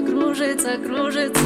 кружится, кружится.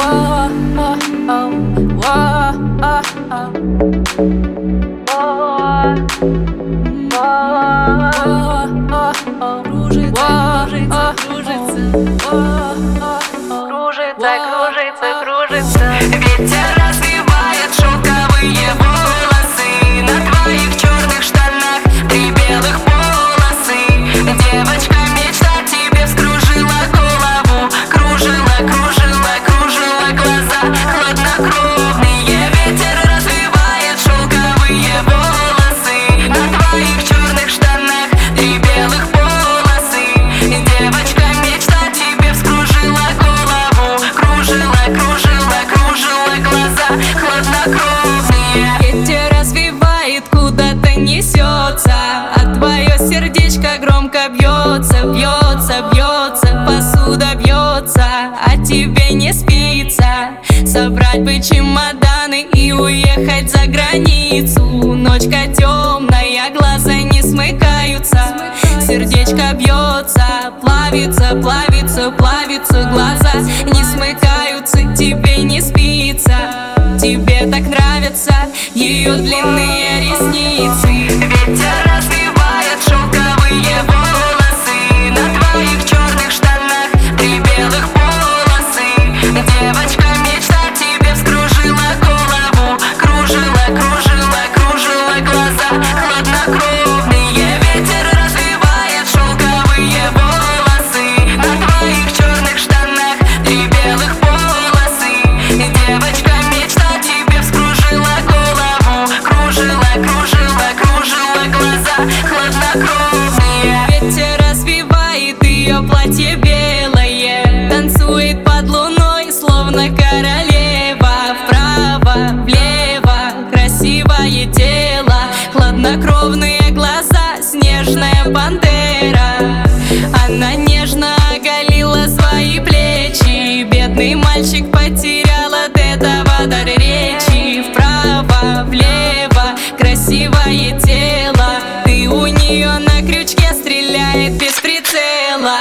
Кружится, кружится. Ветер развивает шелковые волосы. На твоих черных штанах 3 белых полосы. Девочка, мечта тебе вскружила голову. Кружила, кружила, кружила глаза. Хладнокровные. Ветер развивает шелковые волосы. На твоих черных штанах 3 белых полосы. Девочка, мечта тебе вскружила голову. Кружила, кружила, кружила глаза. Хладнокровные. Ветер развивает, куда-то несется, а твое сердечко громко бьется, бьется, бьется, посуда бьется, а тебе не спится. Собрать бы чемоданы и уехать за границу. Ночка темная, глаза не смыкаются, сердечко бьется, плавится, плавится, плавится, глаза не смыкаются, тебе не спится. Тебе так нравятся ее длинные ресницы. Ветер развивает шелковые волосы. На твоих черных штанах 3 белых полосы. Девочка, мечта тебе вскружила голову. Кружила, кружила, кружила глаза. Хладнокровные. Ветер развивает шелковые волосы. На твоих черных штанах 3 белых полосы. Девочка, мечта тебе вскружила голову. Кружила, кружила, кружила глаза. Хладнокровные. Ветер развивает ее платье белое, танцует под луной, словно королева. Вправо, влево, красивое тело, хладнокровные глаза, снежная пантера. Она нежно оголила свои плечи, бедный мальчик потерял от этого дар речи. Вправо, влево, красивое тело, ты у нее на крючке, стреляет без прицела.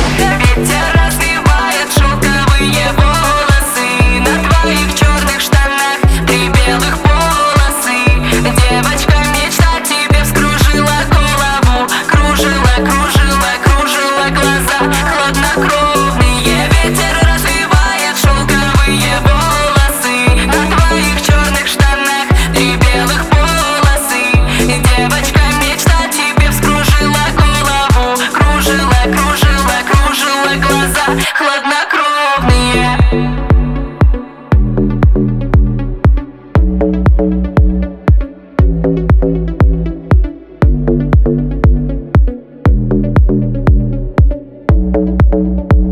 Ветер развивает шелковые волосы. На твоих черных штанах 3 белых полосы. Девочка, мечта тебе вскружила голову. Кружила, кружила, кружила глаза. Хладнокровные. Ветер развивает шелковые волосы. На твоих черных штанах 3 белых полосы. Девочка, мечта тебе вскружила голову. Кружила, кружила, кружила глаза. Хладнокровные. Thank you.